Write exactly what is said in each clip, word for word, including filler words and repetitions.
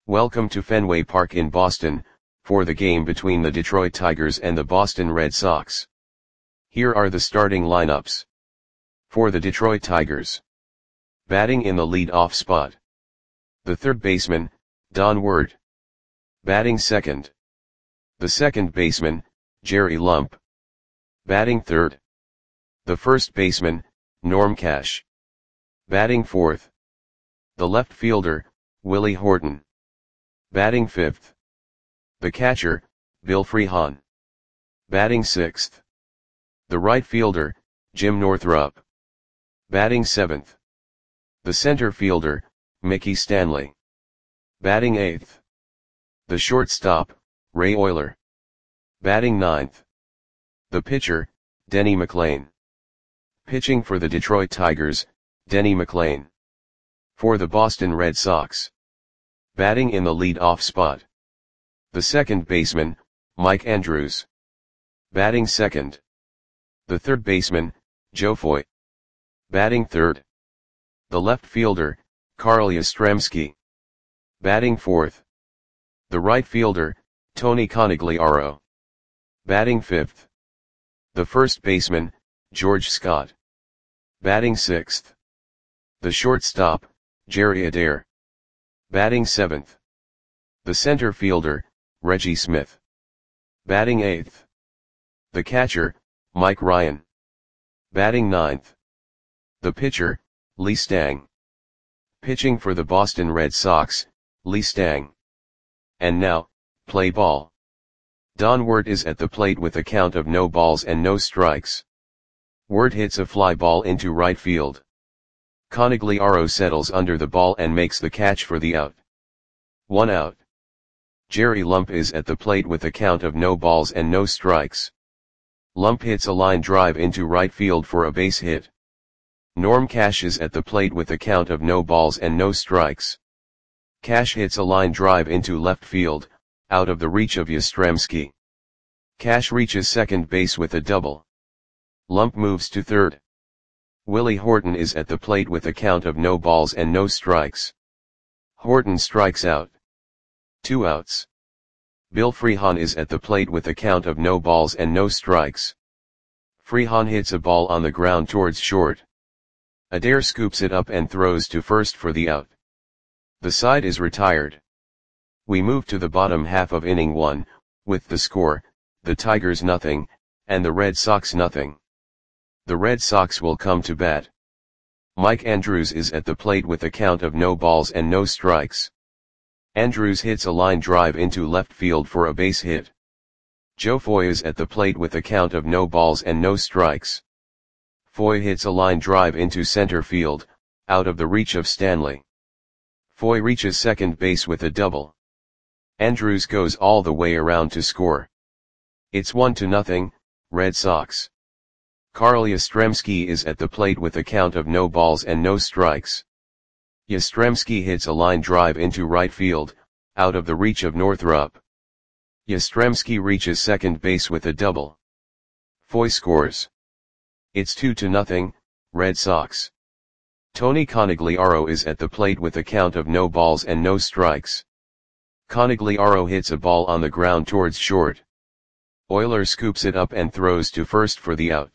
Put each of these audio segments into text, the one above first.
Welcome to Fenway Park in Boston, for the game between the Detroit Tigers and the Boston Red Sox. Here are the starting lineups. For the Detroit Tigers. Batting in the lead-off spot. The third baseman, Don Ward. Batting second. The second baseman, Jerry Lump. Batting third. The first baseman, Norm Cash. Batting fourth. The left fielder, Willie Horton. Batting fifth. The catcher, Bill Freehan. Batting sixth. The right fielder, Jim Northrup. Batting seventh. The center fielder, Mickey Stanley. Batting eighth. The shortstop, Ray Oyler. Batting ninth. The pitcher, Denny McLain. Pitching for the Detroit Tigers, Denny McLain. For the Boston Red Sox. Batting in the lead-off spot. The second baseman, Mike Andrews. Batting second. The third baseman, Joe Foy. Batting third. The left fielder, Carl Yastrzemski. Batting fourth. The right fielder, Tony Conigliaro. Batting fifth. The first baseman, George Scott. Batting sixth. The shortstop, Jerry Adair. Batting seventh. The center fielder, Reggie Smith. Batting eighth. The catcher, Mike Ryan. Batting ninth. The pitcher, Lee Stang. Pitching for the Boston Red Sox, Lee Stang. And now, play ball. Don Ward is at the plate with a count of no balls and no strikes. Ward hits a fly ball into right field. Conigliaro settles under the ball and makes the catch for the out. One out. Jerry Lump is at the plate with a count of no balls and no strikes. Lump hits a line drive into right field for a base hit. Norm Cash is at the plate with a count of no balls and no strikes. Cash hits a line drive into left field, out of the reach of Yastrzemski. Cash reaches second base with a double. Lump moves to third. Willie Horton is at the plate with a count of no balls and no strikes. Horton strikes out. Two outs. Bill Freehan is at the plate with a count of no balls and no strikes. Freehan hits a ball on the ground towards short. Adair scoops it up and throws to first for the out. The side is retired. We move to the bottom half of inning one, with the score, the Tigers nothing, and the Red Sox nothing. The Red Sox will come to bat. Mike Andrews is at the plate with a count of no balls and no strikes. Andrews hits a line drive into left field for a base hit. Joe Foy is at the plate with a count of no balls and no strikes. Foy hits a line drive into center field, out of the reach of Stanley. Foy reaches second base with a double. Andrews goes all the way around to score. It's one to nothing, Red Sox. Carl Yastrzemski is at the plate with a count of no balls and no strikes. Yastrzemski hits a line drive into right field, out of the reach of Northrup. Yastrzemski reaches second base with a double. Foy scores. It's two to nothing, Red Sox. Tony Conigliaro is at the plate with a count of no balls and no strikes. Conigliaro hits a ball on the ground towards short. Oyler scoops it up and throws to first for the out.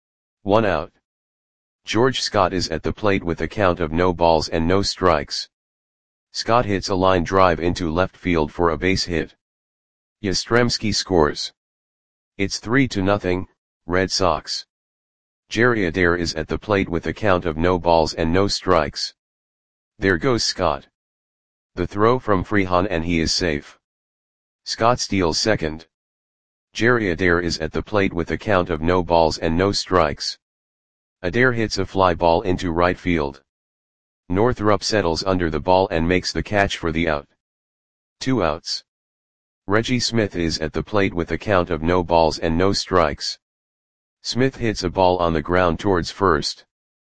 One out. George Scott is at the plate with a count of no balls and no strikes. Scott hits a line drive into left field for a base hit. Yastrzemski scores. It's three to nothing, Red Sox. Jerry Adair is at the plate with a count of no balls and no strikes. There goes Scott. The throw from Freehan and he is safe. Scott steals second. Jerry Adair is at the plate with a count of no balls and no strikes. Adair hits a fly ball into right field. Northrup settles under the ball and makes the catch for the out. Two outs. Reggie Smith is at the plate with a count of no balls and no strikes. Smith hits a ball on the ground towards first.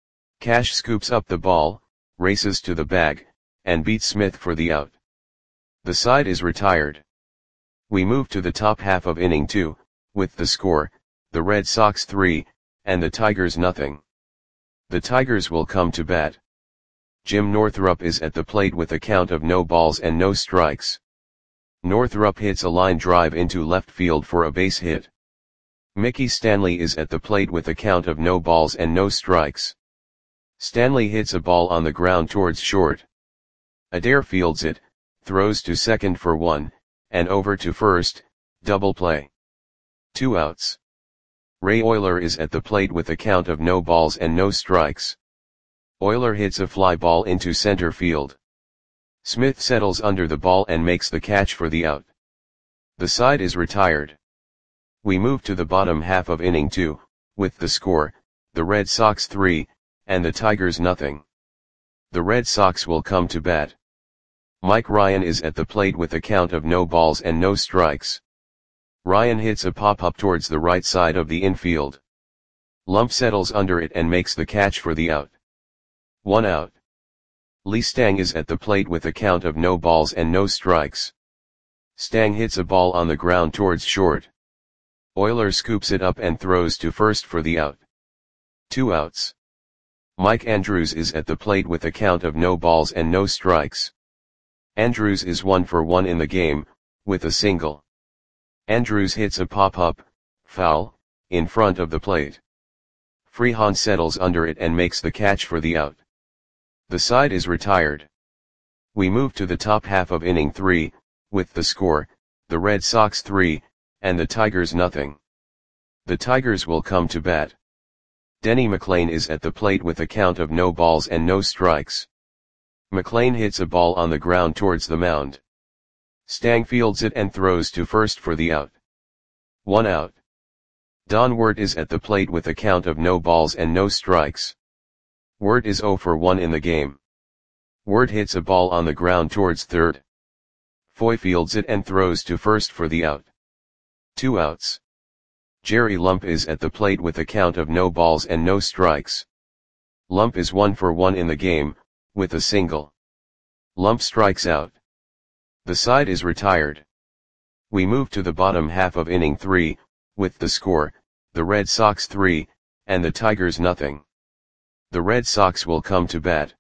Cash scoops up the ball, races to the bag, and beats Smith for the out. The side is retired. We move to the top half of inning two, with the score, the Red Sox three, and the Tigers nothing. The Tigers will come to bat. Jim Northrup is at the plate with a count of no balls and no strikes. Northrup hits a line drive into left field for a base hit. Mickey Stanley is at the plate with a count of no balls and no strikes. Stanley hits a ball on the ground towards short. Adair fields it, throws to second for one, and over to first, double play. Two outs. Ray Oyler is at the plate with a count of no balls and no strikes. Oyler hits a fly ball into center field. Smith settles under the ball and makes the catch for the out. The side is retired. We move to the bottom half of inning two, with the score, the Red Sox three, and the Tigers nothing. The Red Sox will come to bat. Mike Ryan is at the plate with a count of no balls and no strikes. Ryan hits a pop-up towards the right side of the infield. Lump settles under it and makes the catch for the out. One out. Lee Stang is at the plate with a count of no balls and no strikes. Stang hits a ball on the ground towards short. Oyler scoops it up and throws to first for the out. Two outs. Mike Andrews is at the plate with a count of no balls and no strikes. Andrews is one for one in the game, with a single. Andrews hits a pop-up, foul, in front of the plate. Freehan settles under it and makes the catch for the out. The side is retired. We move to the top half of inning three, with the score, the Red Sox three, and the Tigers nothing. The Tigers will come to bat. Denny McLain is at the plate with a count of no balls and no strikes. McLain hits a ball on the ground towards the mound. Stang fields it and throws to first for the out. One out. Don Wirt is at the plate with a count of no balls and no strikes. Wirt is zero for one in the game. Wirt hits a ball on the ground towards third. Foy fields it and throws to first for the out. Two outs. Jerry Lump is at the plate with a count of no balls and no strikes. Lump is one for one in the game, with a single. Lump strikes out. The side is retired. We move to the bottom half of inning three, with the score, the Red Sox three, and the Tigers nothing. The Red Sox will come to bat.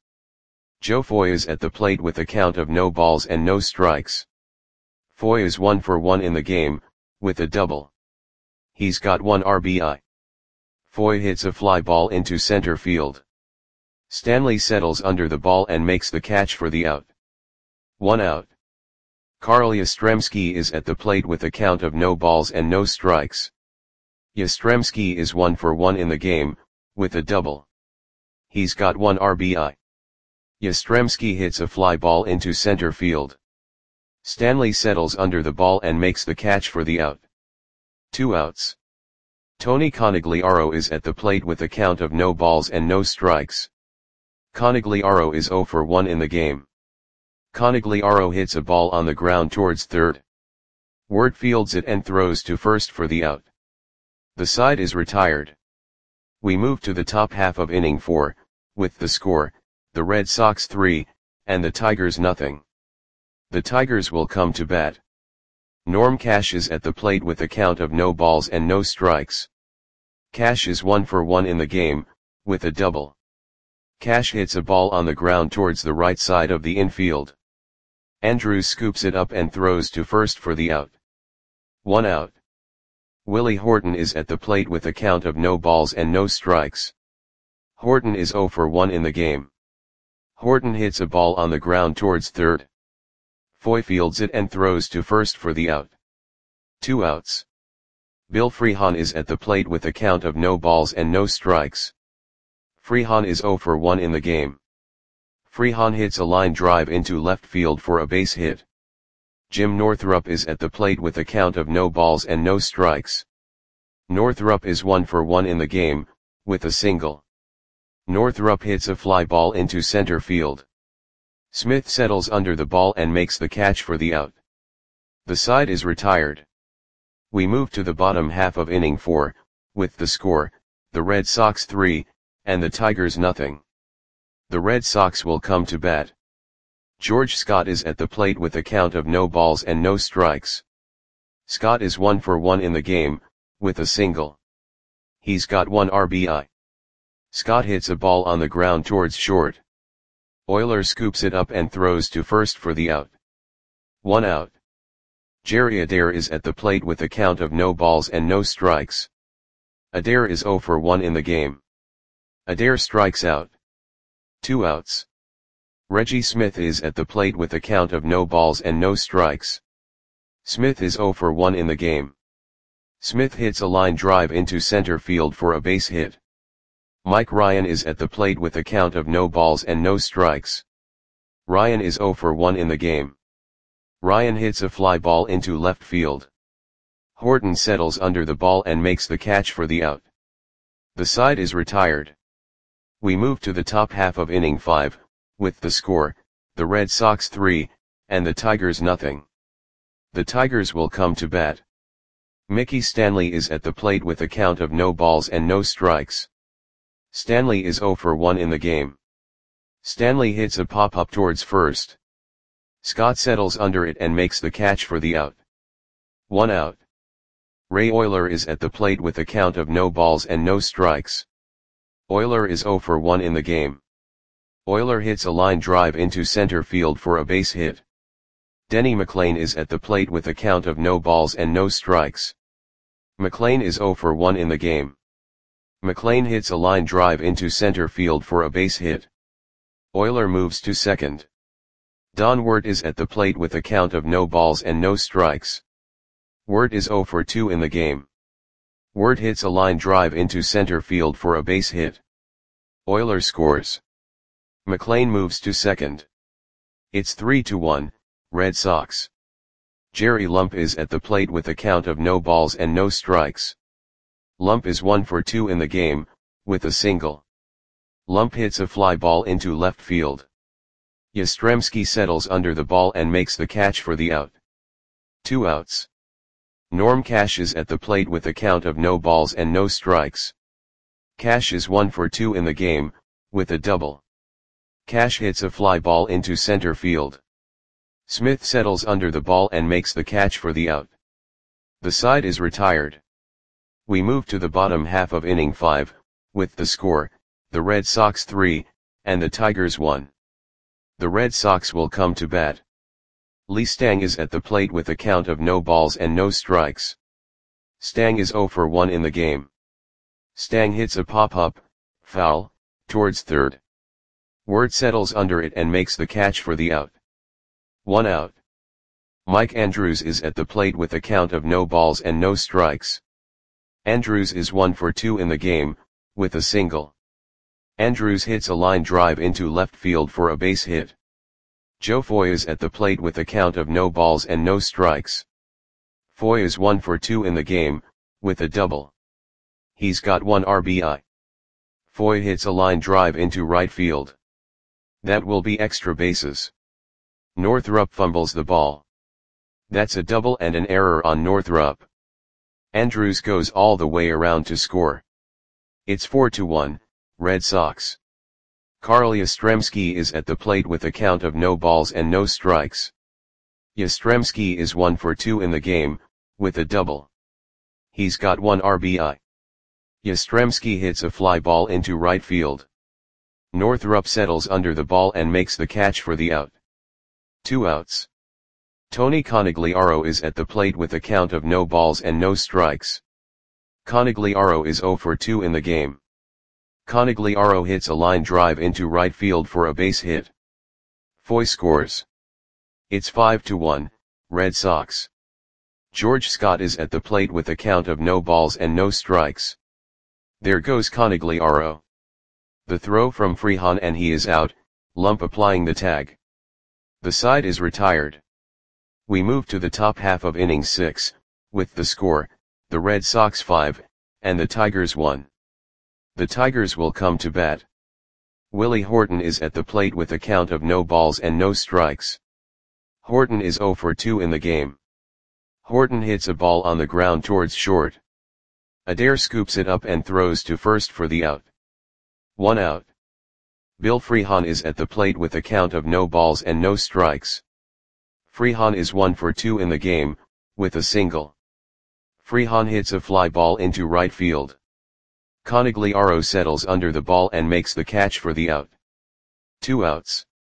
Joe Foy is at the plate with a count of no balls and no strikes. Foy is one for one in the game, with a double. He's got one R B I. Foy hits a fly ball into center field. Stanley settles under the ball and makes the catch for the out. One out. Carl Yastrzemski is at the plate with a count of no balls and no strikes. Yastrzemski is one for one in the game, with a double. He's got one R B I. Yastrzemski hits a fly ball into center field. Stanley settles under the ball and makes the catch for the out. Two outs. Tony Conigliaro is at the plate with a count of no balls and no strikes. Conigliaro is zero for one in the game. Conigliaro hits a ball on the ground towards third. Wirt fields it and throws to first for the out. The side is retired. We move to the top half of inning four, with the score, the Red Sox three, and the Tigers nothing. The Tigers will come to bat. Norm Cash is at the plate with a count of no balls and no strikes. Cash is one for one in the game, with a double. Cash hits a ball on the ground towards the right side of the infield. Andrews scoops it up and throws to first for the out. One out. Willie Horton is at the plate with a count of no balls and no strikes. Horton is zero for one in the game. Horton hits a ball on the ground towards third. Foy fields it and throws to first for the out. Two outs. Bill Freehan is at the plate with a count of no balls and no strikes. Freehan is zero for one in the game. Freehan hits a line drive into left field for a base hit. Jim Northrup is at the plate with a count of no balls and no strikes. Northrup is one for one in the game, with a single. Northrup hits a fly ball into center field. Smith settles under the ball and makes the catch for the out. The side is retired. We move to the bottom half of inning four, with the score, the Red Sox three, and the Tigers nothing. The Red Sox will come to bat. George Scott is at the plate with a count of no balls and no strikes. Scott is one for one in the game, with a single. He's got one R B I. Scott hits a ball on the ground towards short. Euler scoops it up and throws to first for the out. One out. Jerry Adair is at the plate with a count of no balls and no strikes. Adair is zero for one in the game. Adair strikes out. Two outs. Reggie Smith is at the plate with a count of no balls and no strikes. Smith is zero for one in the game. Smith hits a line drive into center field for a base hit. Mike Ryan is at the plate with a count of no balls and no strikes. Ryan is zero for one in the game. Ryan hits a fly ball into left field. Horton settles under the ball and makes the catch for the out. The side is retired. We move to the top half of inning five, with the score, the Red Sox three, and the Tigers nothing. The Tigers will come to bat. Mickey Stanley is at the plate with a count of no balls and no strikes. Stanley is zero for one in the game. Stanley hits a pop-up towards first. Scott settles under it and makes the catch for the out. One out. Ray Euler is at the plate with a count of no balls and no strikes. Euler is zero for one in the game. Euler hits a line drive into center field for a base hit. Denny McLain is at the plate with a count of no balls and no strikes. McLain is zero for one in the game. McLain hits a line drive into center field for a base hit. Euler moves to second. Don Wirt is at the plate with a count of no balls and no strikes. Wirt is zero for two in the game. Wirt hits a line drive into center field for a base hit. Euler scores. McLain moves to second. It's three to one, Red Sox. Jerry Lump is at the plate with a count of no balls and no strikes. Lump is one for two in the game, with a single. Lump hits a fly ball into left field. Yastrzemski settles under the ball and makes the catch for the out. Two outs. Norm Cash is at the plate with a count of no balls and no strikes. Cash is one for two in the game, with a double. Cash hits a fly ball into center field. Smith settles under the ball and makes the catch for the out. The side is retired. We move to the bottom half of inning five, with the score, the Red Sox three, and the Tigers one. The Red Sox will come to bat. Lee Stang is at the plate with a count of no balls and no strikes. Stang is zero for one in the game. Stang hits a pop-up, foul, towards third. Wirt settles under it and makes the catch for the out. One out. Mike Andrews is at the plate with a count of no balls and no strikes. Andrews is one for two in the game, with a single. Andrews hits a line drive into left field for a base hit. Joe Foy is at the plate with a count of no balls and no strikes. Foy is one for two in the game, with a double. He's got one R B I. Foy hits a line drive into right field. That will be extra bases. Northrup fumbles the ball. That's a double and an error on Northrup. Andrews goes all the way around to score. It's four to one, Red Sox. Carl Yastrzemski is at the plate with a count of no balls and no strikes. Yastrzemski is one for two in the game, with a double. He's got one R B I. Yastrzemski hits a fly ball into right field. Northrup settles under the ball and makes the catch for the out. Two outs. Tony Conigliaro is at the plate with a count of no balls and no strikes. Conigliaro is zero for two in the game. Conigliaro hits a line drive into right field for a base hit. Foy scores. It's five to one, Red Sox. George Scott is at the plate with a count of no balls and no strikes. There goes Conigliaro. The throw from Freehan and he is out, Lump applying the tag. The side is retired. We move to the top half of inning six, with the score, the Red Sox five, and the Tigers one. The Tigers will come to bat. Willie Horton is at the plate with a count of no balls and no strikes. Horton is zero for two in the game. Horton hits a ball on the ground towards short. Adair scoops it up and throws to first for the out. One out. Bill Freehan is at the plate with a count of no balls and no strikes. Freehan is one for two in the game, with a single. Freehan hits a fly ball into right field. Conigliaro settles under the ball and makes the catch for the out. Two outs.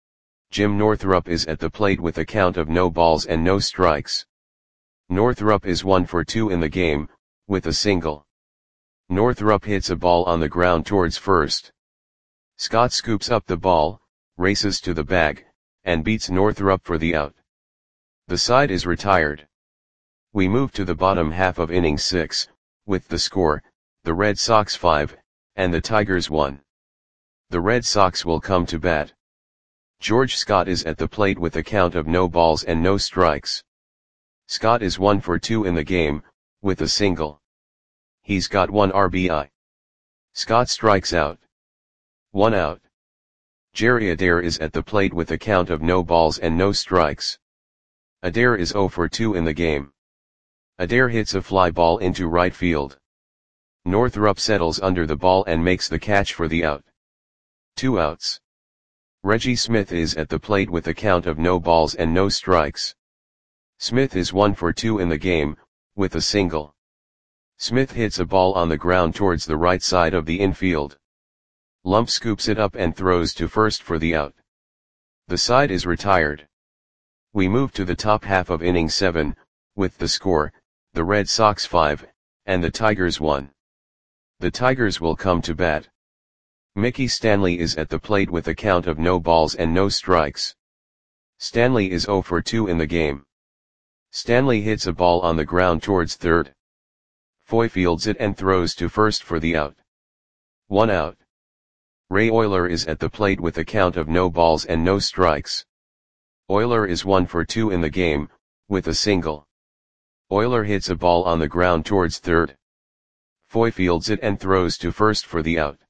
Jim Northrup is at the plate with a count of no balls and no strikes. Northrup is one for two in the game, with a single. Northrup hits a ball on the ground towards first. Scott scoops up the ball, races to the bag, and beats Northrup for the out. The side is retired. We move to the bottom half of inning six, with the score, the Red Sox five, and the Tigers one. The Red Sox will come to bat. George Scott is at the plate with a count of no balls and no strikes. Scott is one for two in the game, with a single. He's got one R B I. Scott strikes out. One out. Jerry Adair is at the plate with a count of no balls and no strikes. Adair is zero for two in the game. Adair hits a fly ball into right field. Northrup settles under the ball and makes the catch for the out. Two outs. Reggie Smith is at the plate with a count of no balls and no strikes. Smith is one for two in the game, with a single. Smith hits a ball on the ground towards the right side of the infield. Lump scoops it up and throws to first for the out. The side is retired. We move to the top half of inning seven, with the score, the Red Sox five, and the Tigers one. The Tigers will come to bat. Mickey Stanley is at the plate with a count of no balls and no strikes. Stanley is zero for two in the game. Stanley hits a ball on the ground towards third. Foy fields it and throws to first for the out. One out. Ray Oyler is at the plate with a count of no balls and no strikes. Oyler is one for two in the game, with a single. Oyler hits a ball on the ground towards third. Foy fields it and throws to first for the out.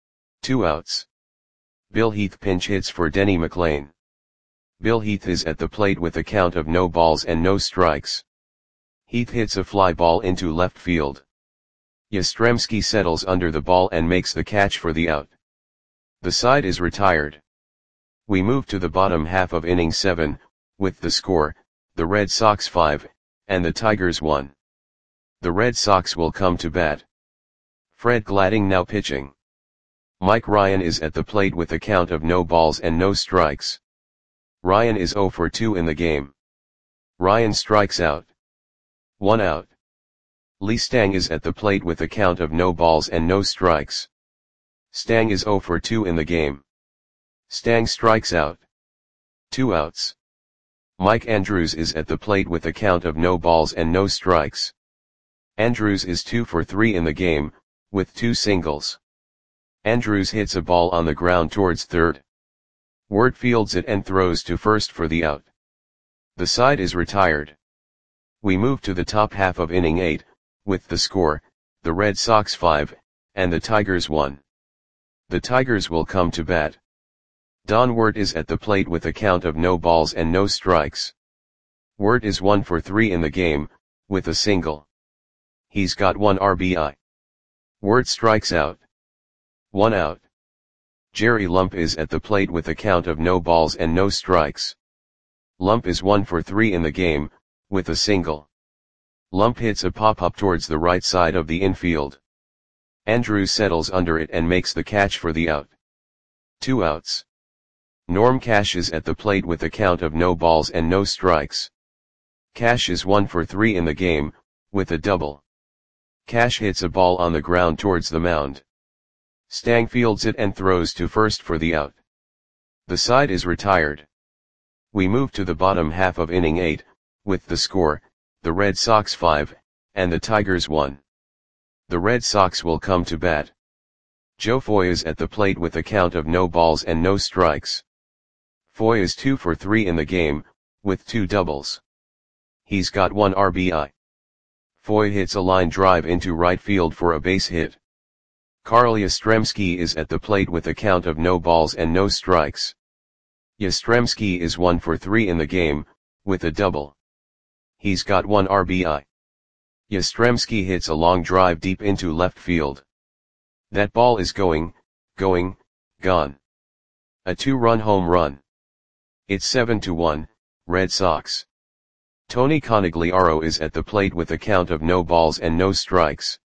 Two outs. Bill Heath pinch hits for Denny McLain. Bill Heath is at the plate with a count of no balls and no strikes. Heath hits a fly ball into left field. Yastrzemski settles under the ball and makes the catch for the out. The side is retired. We move to the bottom half of inning seven, with the score, the Red Sox five, and the Tigers one. The Red Sox will come to bat. Fred Gladding now pitching. Mike Ryan is at the plate with a count of no balls and no strikes. Ryan is zero for two in the game. Ryan strikes out. One out. Lee Stang is at the plate with a count of no balls and no strikes. Stang is zero for two in the game. Stang strikes out. Two outs. Mike Andrews is at the plate with a count of no balls and no strikes. Andrews is two for three in the game, with two singles. Andrews hits a ball on the ground towards third. Ward fields it and throws to first for the out. The side is retired. We move to the top half of inning eight, with the score, the Red Sox five, and the Tigers one. The Tigers will come to bat. Don Wert is at the plate with a count of no balls and no strikes. Wert is one for three in the game, with a single. He's got one R B I. Wert strikes out. One out. Jerry Lump is at the plate with a count of no balls and no strikes. Lump is one for three in the game, with a single. Lump hits a pop-up towards the right side of the infield. Andrews settles under it and makes the catch for the out. Two outs. Norm Cash is at the plate with a count of no balls and no strikes. Cash is one for three in the game, with a double. Cash hits a ball on the ground towards the mound. Stang fields it and throws to first for the out. The side is retired. We move to the bottom half of inning eight, with the score, the Red Sox five, and the Tigers one. The Red Sox will come to bat. Joe Foy is at the plate with a count of no balls and no strikes. Foy is two for three in the game, with two doubles. He's got one R B I. Foy hits a line drive into right field for a base hit. Carl Yastrzemski is at the plate with a count of no balls and no strikes. Yastrzemski is one for three in the game, with a double. He's got one R B I. Yastrzemski hits a long drive deep into left field. That ball is going, going, gone. A two-run home run. It's seven to one, Red Sox. Tony Conigliaro is at the plate with a count of no balls and no strikes.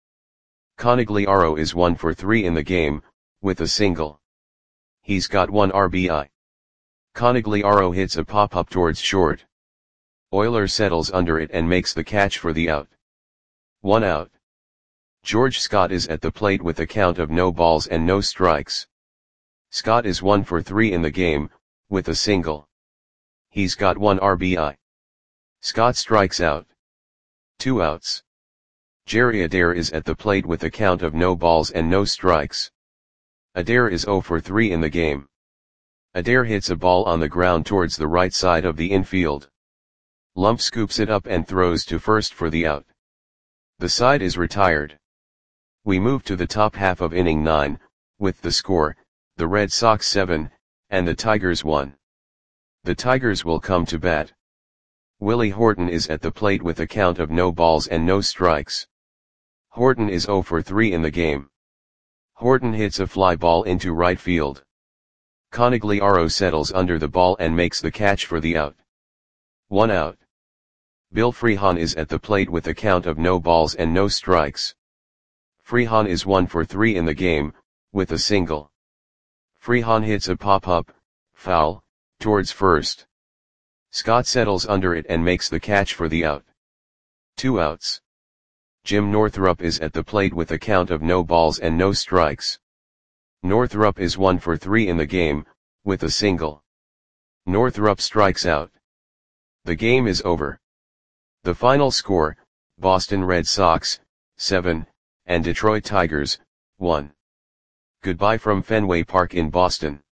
Conigliaro is one for three in the game, with a single. He's got one R B I. Conigliaro hits a pop-up towards short. Euler settles under it and makes the catch for the out. One out. George Scott is at the plate with a count of no balls and no strikes. Scott is one for three in the game, with a single. He's got one R B I. Scott strikes out. Two outs. Jerry Adair is at the plate with a count of no balls and no strikes. Adair is zero for three in the game. Adair hits a ball on the ground towards the right side of the infield. Lump scoops it up and throws to first for the out. The side is retired. We move to the top half of inning nine, with the score, the Red Sox seven, and the Tigers one. The Tigers will come to bat. Willie Horton is at the plate with a count of no balls and no strikes. Horton is zero for three in the game. Horton hits a fly ball into right field. Conigliaro settles under the ball and makes the catch for the out. One out. Bill Freehan is at the plate with a count of no balls and no strikes. Freehan is one for three in the game, with a single. Freehan hits a pop-up, foul, towards first. Scott settles under it and makes the catch for the out. Two outs. Jim Northrup is at the plate with a count of no balls and no strikes. Northrup is one for three in the game, with a single. Northrup strikes out. The game is over. The final score, Boston Red Sox, seven, and Detroit Tigers, one. Goodbye from Fenway Park in Boston.